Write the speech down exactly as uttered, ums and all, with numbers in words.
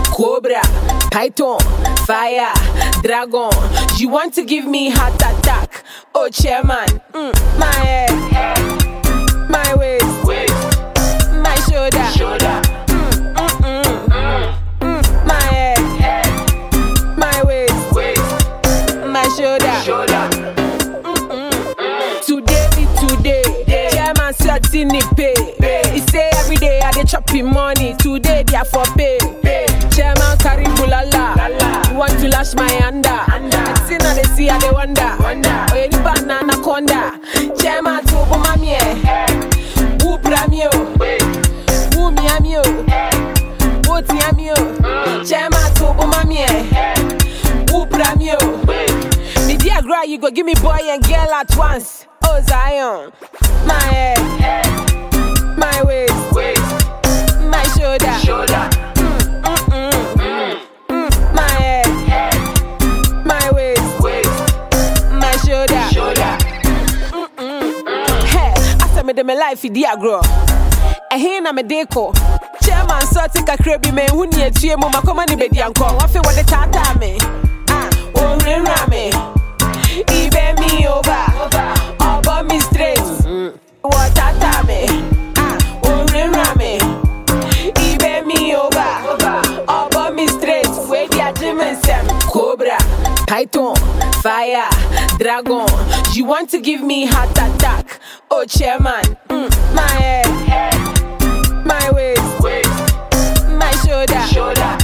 Cobra, Python, fire, dragon. You want to give me heart attack? Oh, chairman, mm, my head, my waist, my shoulder, shoulder. Mm, mm, mm, mm, mm, my head, my waist, my shoulder, shoulder. Mm, mm. Today be today, chairman certain pay. He say every day I dey chopping money. Today they are for pay. Chairman carry bulala. You want to lash my under? See now they see how they wonder. Oh, you need banana conda. Chairman to bomamie. Who bramio? Who miamio? Who tiamio? Chairman to bomamie. Who bramio? Me dear girl, you go give me boy and girl at once. Oh Zion, my head, my waist, my shoulder, shoulder. Mm, mm, mm, mm, my head, my waist, my shoulder, shoulder. Mm, mm, mm. Hey, I said me de me life dear girl. And here na me deco. Chairman so take a crabby man who near to mo makoma ni bedi anko. I feel what the tata me. Ah, oh rinra me. Ibe me over. Obo me straight. What tata me. Ah, oh rinra me. Ibe me over. Obo me straight. Where the agreement sem. Cobra, Python, fire, dragon. You want to give me heart attack? Oh chairman, mm, my head, my waist, my shoulder, shoulder.